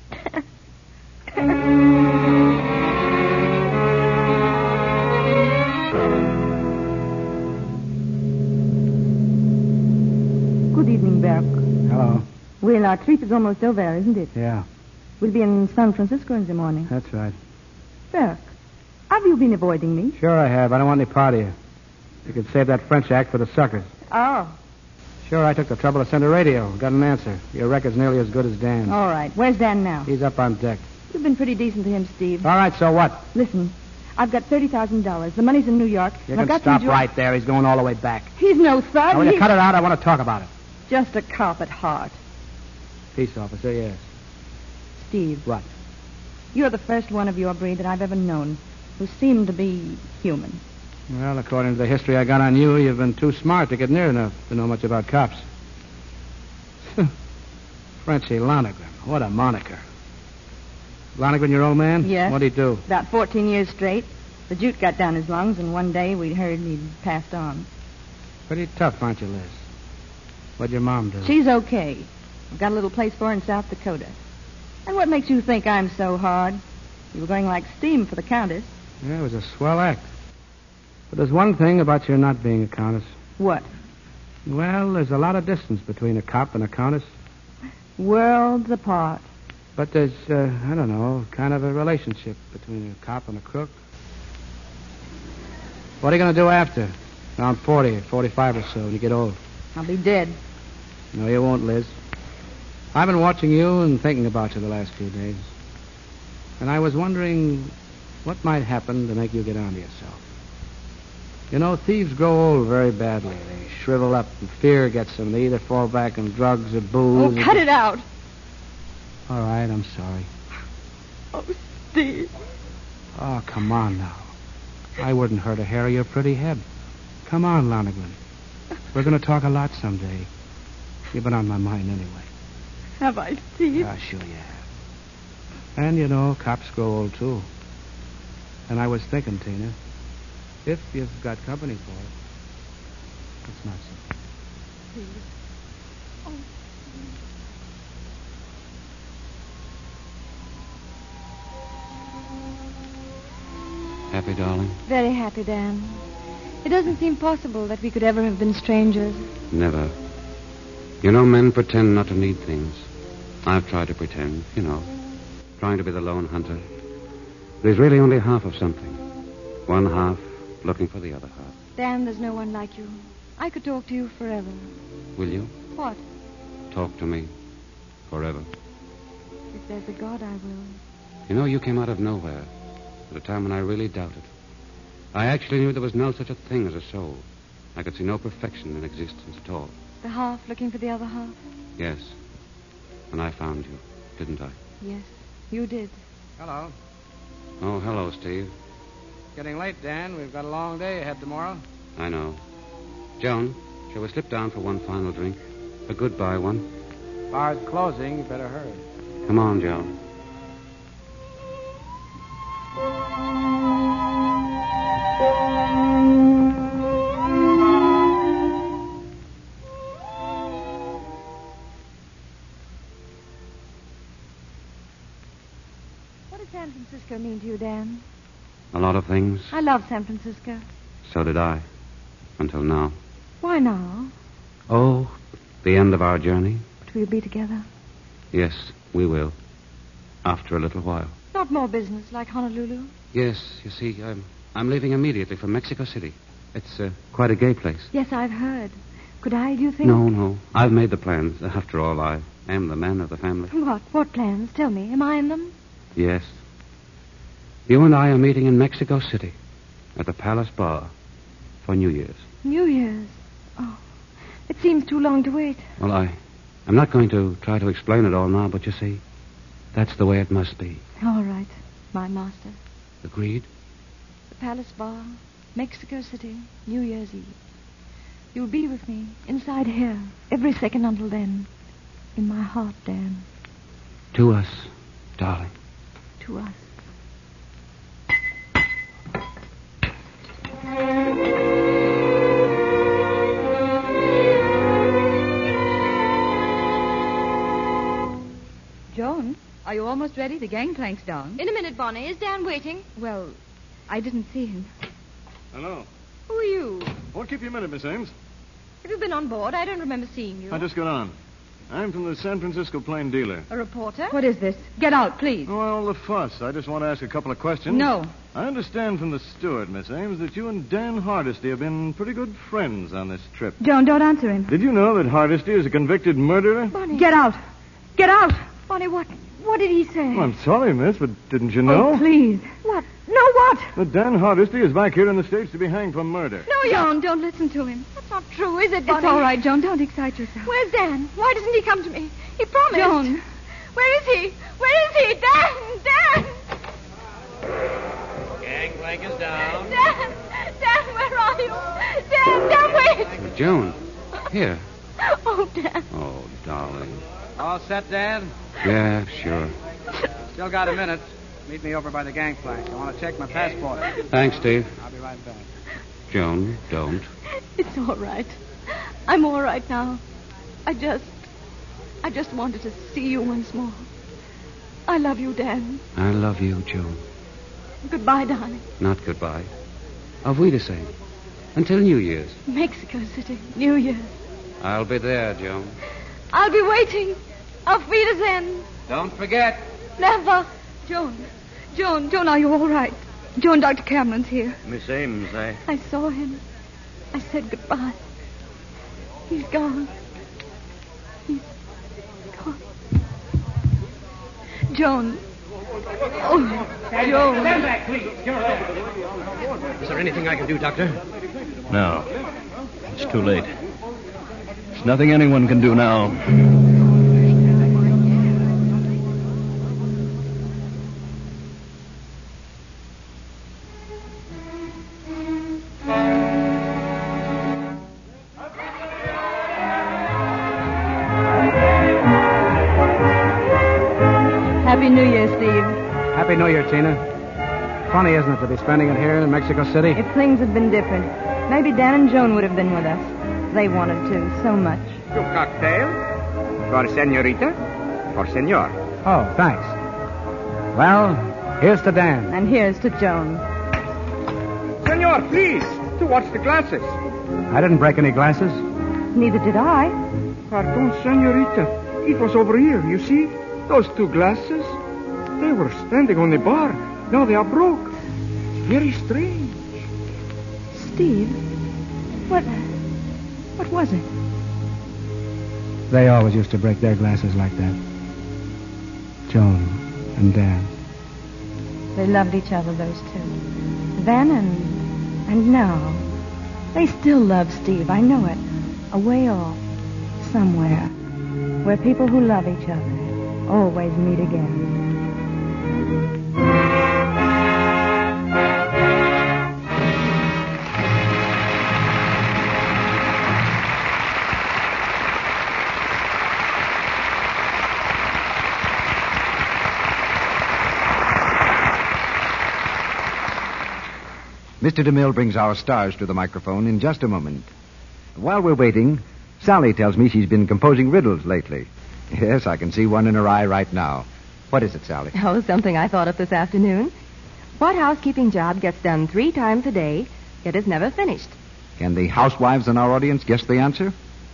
Good evening, Burke. Hello. Well, our trip is almost over, isn't it? Yeah, We'll be in San Francisco in the morning. that's right. Burke, have you been avoiding me? Sure I have. I don't want any part of you. You could save that French act for the suckers. Oh. Sure, I took the trouble to send a radio. Got an answer. Your record's nearly as good as Dan's. All right. Where's Dan now? He's up on deck. You've been pretty decent to him, Steve. All right, so what? Listen, I've got thirty thousand dollars. The money's in New York. You and I've can got stop some jo- right there. He's going all the way back. He's no thug. Now, will you He's cut it out? I want to talk about it. just a cop at heart. Peace officer, yes. Steve, What? you're the first one of your breed that I've ever known who seemed to be human. Well, according to the history I got on you, you've been too smart to get near enough to know much about cops. Frenchie Lonergan. What a moniker. Lonergan, your old man? Yes. What'd he do? About fourteen years straight. The jute got down his lungs, and one day we heard he'd passed on. Pretty tough, aren't you, Liz? What'd your mom do? She's okay. I've got a little place for her in South Dakota. And what makes you think I'm so hard? You were going like steam for the Countess. Yeah, it was a swell act. But there's one thing about your not being a countess. What? Well, there's a lot of distance between a cop and a countess. Worlds apart. But there's, uh, I don't know, kind of a relationship between a cop and a crook. What are you going to do after? Around forty or forty-five or so when you get old? I'll be dead. No, you won't, Liz. I've been watching you and thinking about you the last few days. And I was wondering what might happen to make you get onto yourself. You know, thieves grow old very badly. They shrivel up and fear gets them. They either fall back on drugs or booze. Oh, cut it out. All right, I'm sorry. Oh, Steve. Oh, come on now. I wouldn't hurt a hair of your pretty head. Come on, Lonergan. We're going to talk a lot someday. You've been on my mind anyway. Have I, Steve? Ah, sure you have. And, you know, cops grow old, too. And I was thinking, Tina, if you've got company for it, it's not so. Steve. Oh, Happy, darling? very happy, Dan. It doesn't seem possible that we could ever have been strangers. Never. You know, men pretend not to need things. I've tried to pretend, you know, trying to be the lone hunter. There's really only half of something. One half looking for the other half. Dan, there's no one like you. I could talk to you forever. Will you? What? Talk to me. Forever. If there's a God, I will. You know, you came out of nowhere at a time when I really doubted. I actually knew there was no such a thing as a soul. I could see no perfection in existence at all. The half looking for the other half? Yes. And I found you, didn't I? Yes, you did. Hello. Oh, hello, Steve. Getting late, Dan. We've got a long day ahead tomorrow. I know. Joan, shall we slip down for one final drink? A goodbye one? Bar's closing. You better hurry. Come on, Joan. What does San Francisco mean to you, Dan? A lot of things. I love San Francisco. So did I. Until now. Why now? Oh, the end of our journey? But we'll be together. Yes, we will. After a little while. Not more business like Honolulu? Yes, you see, I'm, I'm leaving immediately for Mexico City. It's uh, quite a gay place. Yes, I've heard. Could I, do you think? No, no. I've made the plans. After all, I am the man of the family. What? What plans? Tell me. Am I in them? Yes. You and I are meeting in Mexico City at the Palace Bar for New Year's. New Year's? Oh, it seems too long to wait. Well, I, I'm not going to try to explain it all now, but you see, that's the way it must be. All right, my master. Agreed? The Palace Bar, Mexico City, New Year's Eve. You'll be with me inside here every second until then. In my heart, Dan. To us, darling. To us. Joan, are you almost ready? The gangplank's down. In a minute, Bonnie. Is Dan waiting? Well, I didn't see him. Hello. Who are you? Won't keep you a minute, Miss Ames. Have you been on board? I don't remember seeing you. I just got on. I'm from the San Francisco Plain Dealer. A reporter? What is this? Get out, please. Oh, all the fuss. I just want to ask a couple of questions. No. I understand from the steward, Miss Ames, that you and Dan Hardesty have been pretty good friends on this trip. Joan, don't answer him. Did you know that Hardesty is a convicted murderer? Bonnie. Get out. Get out. Bonnie, what what did he say? Well, I'm sorry, miss, but didn't you know? Oh, please. What? No, what? That Dan Hardesty is back here in the States to be hanged for murder. No, Joan, don't listen to him. That's not true, is it, Bonnie? It's all right, Joan. Don't excite yourself. Where's Dan? Why doesn't he come to me? He promised. Joan. Where is he? Where is he? Dan! Dan! Gangplank is down. Dan! Dan, where are you? Dan, Dan, wait! Joan, here. Oh, Dan. Oh, darling. All set, Dan? Yeah, sure. Still got a minute. Meet me over by the gangplank. I want to check my passport. Thanks, Steve. I'll be right back. Joan, don't. It's all right. I'm all right now. I just... I just wanted to see you once more. I love you, Dan. I love you, Joan. Goodbye, darling. Not goodbye. Auf Wiedersehen. Until New Year's. Mexico City, New Year. I'll be there, Joan. I'll be waiting. Auf Wiedersehen. Don't forget. Never. Joan. Joan, Joan, are you all right? Joan, Doctor Cameron's here. Miss Ames, I... I saw him. I said goodbye. He's gone. He's gone. Joan. Oh, Joan. Stand back, please. Is there anything I can do, Doctor? No. It's too late. There's nothing anyone can do now. Happy New Year, Steve. Happy New Year, Tina. Funny, isn't it, to be spending it here in Mexico City? If things had been different, maybe Dan and Joan would have been with us. They wanted to so much. Two cocktails? For senorita? For senor? Oh, thanks. Well, here's to Dan. And here's to Joan. Senor, please, to watch the glasses. I didn't break any glasses. Neither did I. Pardon, senorita. It was over here, you see? Those two glasses. They were standing on the bar. Now they are broke. Very strange. Steve, what... what was it? They always used to break their glasses like that. Joan and Dan. They loved each other, those two. Then and... and now. They still love Steve, I know it. Away off. Somewhere. Where people who love each other always meet again. Mister DeMille brings our stars to the microphone in just a moment. While we're waiting, Sally tells me she's been composing riddles lately. Yes, I can see one in her eye right now. What is it, Sally? Oh, something I thought of this afternoon. What housekeeping job gets done three times a day, yet is never finished? Can the housewives in our audience guess the answer?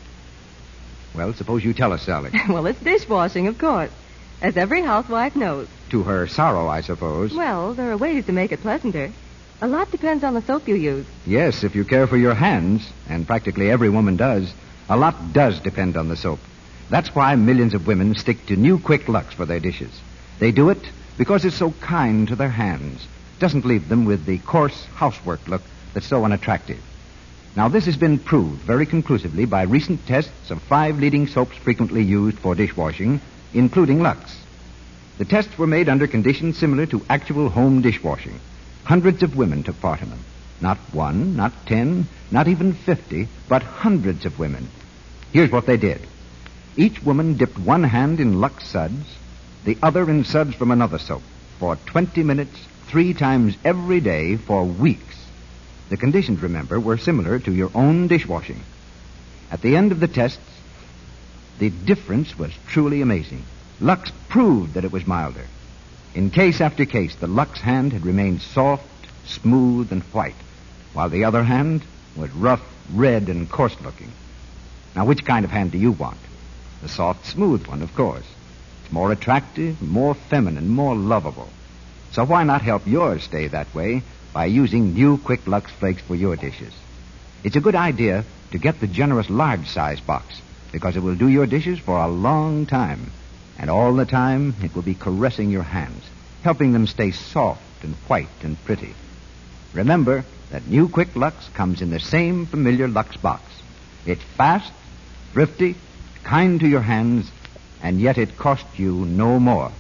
Well, suppose you tell us, Sally. Well, it's dishwashing, of course, as every housewife knows. To her sorrow, I suppose. Well, there are ways to make it pleasanter. A lot depends on the soap you use. Yes, if you care for your hands, and practically every woman does, a lot does depend on the soap. That's why millions of women stick to New Quick Lux for their dishes. They do it because it's so kind to their hands. Doesn't leave them with the coarse housework look that's so unattractive. Now, this has been proved very conclusively by recent tests of five leading soaps frequently used for dishwashing, including Lux. The tests were made under conditions similar to actual home dishwashing. Hundreds of women took part in them. Not one, not ten, not even fifty, but hundreds of women. Here's what they did. Each woman dipped one hand in Lux suds, the other in suds from another soap, for twenty minutes, three times every day for weeks. The conditions, remember, were similar to your own dishwashing. At the end of the tests, the difference was truly amazing. Lux proved that it was milder. In case after case, the Lux hand had remained soft, smooth, and white, while the other hand was rough, red, and coarse-looking. Now, which kind of hand do you want? The soft, smooth one, of course. It's more attractive, more feminine, more lovable. So why not help yours stay that way by using new Quick Lux Flakes for your dishes? It's a good idea to get the generous large-size box, because it will do your dishes for a long time. And all the time, it will be caressing your hands, helping them stay soft and white and pretty. Remember that New Quick Lux comes in the same familiar Lux box. It's fast, thrifty, kind to your hands, and yet it costs you no more.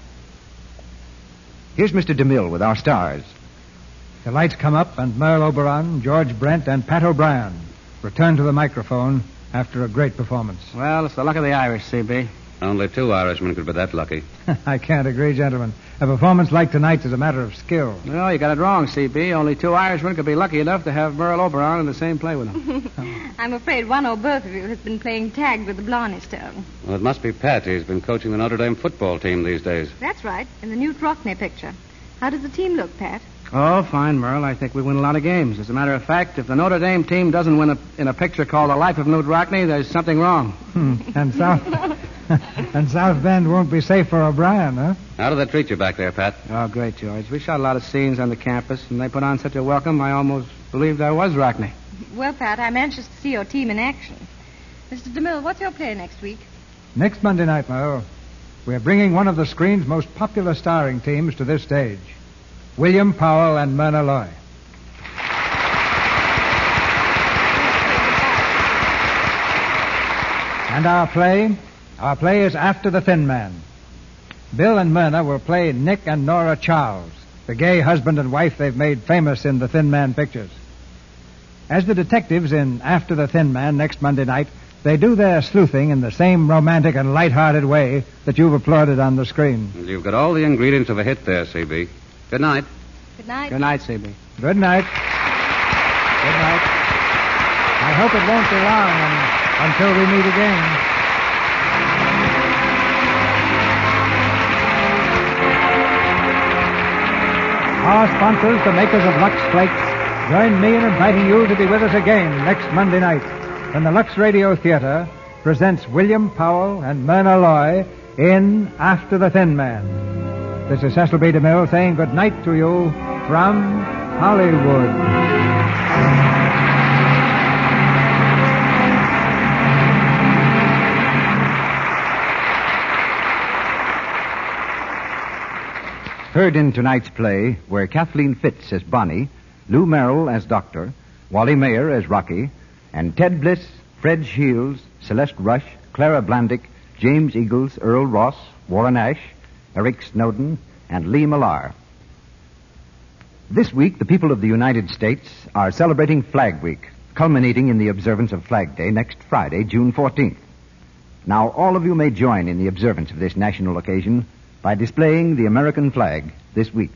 Here's Mister DeMille with our stars. The lights come up, and Merle Oberon, George Brent, and Pat O'Brien return to the microphone after a great performance. Well, it's the luck of the Irish, C B. Only two Irishmen could be that lucky. I can't agree, gentlemen. A performance like tonight's is a matter of skill. No, you got it wrong, C B. Only two Irishmen could be lucky enough to have Merle Oberon in the same play with them. I'm afraid one or both of you has been playing tag with the Blarneystone. Well, it must be Pat. He's been coaching the Notre Dame football team these days. That's right, in the new Trockney picture. How does the team look, Pat? Oh, fine, Merle. I think we win a lot of games. As a matter of fact, if the Notre Dame team doesn't win a, in a picture called The Life of Newt Rockney, there's something wrong. Hmm. And South and South Bend won't be safe for O'Brien, huh? How do they treat you back there, Pat? Oh, great, George. We shot a lot of scenes on the campus, and they put on such a welcome, I almost believed I was Rockney. Well, Pat, I'm anxious to see your team in action. Mister DeMille, what's your play next week? Next Monday night, Merle, we're bringing one of the screen's most popular starring teams to this stage. William Powell and Myrna Loy. And our play, our play is After the Thin Man. Bill and Myrna will play Nick and Nora Charles, the gay husband and wife they've made famous in the Thin Man pictures. As the detectives in After the Thin Man next Monday night, they do their sleuthing in the same romantic and light-hearted way that you've applauded on the screen. You've got all the ingredients of a hit there, C B. Good night. Good night. Good night, C B. Good night. Good night. I hope it won't be long un- until we meet again. Our sponsors, the makers of Lux Flakes, join me in inviting you to be with us again next Monday night when the Lux Radio Theater presents William Powell and Myrna Loy in After the Thin Man. This is Cecil B. DeMille saying good night to you from Hollywood. Heard in tonight's play were Kathleen Fitz as Bonnie, Lou Merrill as Doctor, Wally Mayer as Rocky, and Ted Bliss, Fred Shields, Celeste Rush, Clara Blandick, James Eagles, Earl Ross, Warren Ash, Eric Snowden, and Lee Millar. This week, the people of the United States are celebrating Flag Week, culminating in the observance of Flag Day next Friday, June fourteenth. Now, all of you may join in the observance of this national occasion by displaying the American flag this week.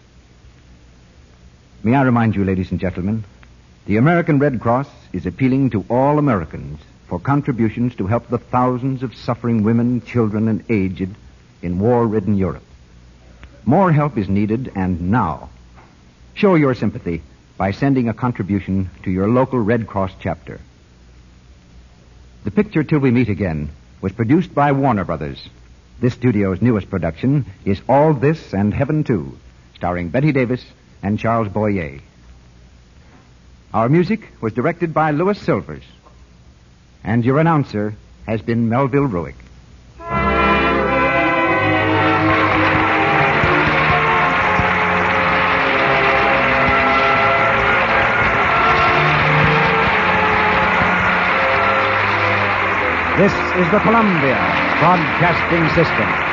May I remind you, ladies and gentlemen, the American Red Cross is appealing to all Americans for contributions to help the thousands of suffering women, children, and aged in war-ridden Europe. More help is needed, and now. Show your sympathy by sending a contribution to your local Red Cross chapter. The picture Till We Meet Again was produced by Warner Brothers. This studio's newest production is All This and Heaven Too, starring Betty Davis and Charles Boyer. Our music was directed by Louis Silvers. And your announcer has been Melville Ruick. This is the Columbia Broadcasting System.